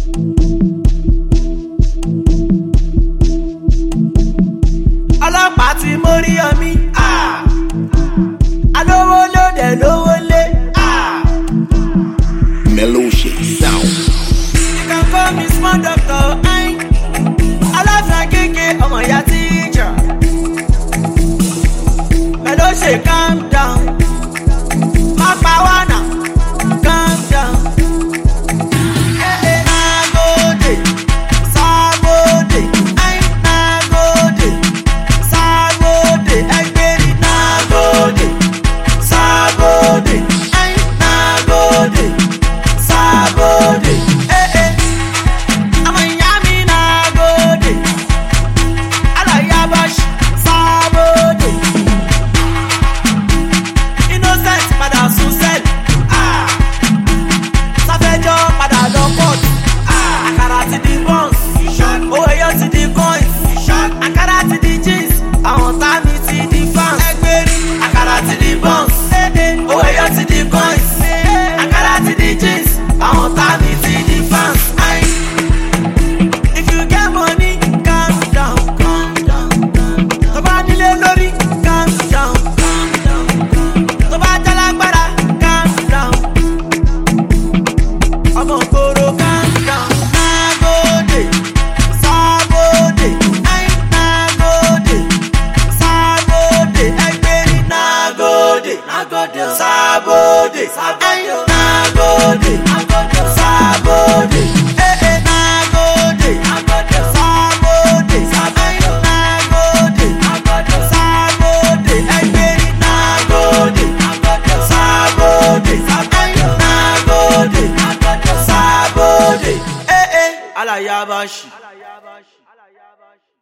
ọlọ́pàá ti mórí ọmí alówó lóde lówó lé. Melodic sound. You can call me small doctor. Aláfíà kéèké ọmọ ìyá teacher. Melodic calm down. Má pa wá náà, calm down. Nagode, Sabode, Nagode, Sabode, ẹgbẹ́rì Nagode, Sabode, Nagode, Sabode. Ọmọ ìyá mi Nagode, Alayabash, Sabode. Innocent padà sùn sẹ́ẹ̀lì. Sáfẹ́jọ́ padà lọ kóòtù. Àkàrà ti di buns. Owó ẹyọ ti di coins. Àkàrà ti di jeans. Àwọn tá mi ti di fans. Ẹgbẹ́rì. Àkàrà ti di buns. Owó ẹyọ ti di coins. Àkàrà ti di jeans. Àwọn tá mi ti di fans. If you get money, calm down, calm down, calm down. Tó bá nílé lórí, calm down, calm down, calm down. Tó bá jálágbára, calm down. Ọmọ ògbóró, calm down. Nagode, Sabode, Nagode, Sabode, ẹgbẹ́rì Nagode, Sabode, Nagode, Sabode, Nagode, Sabode, Sabode, Sabode, ẹgbẹ́rì Nagode, Sabode, Nagode, Sabode, Alayabashi.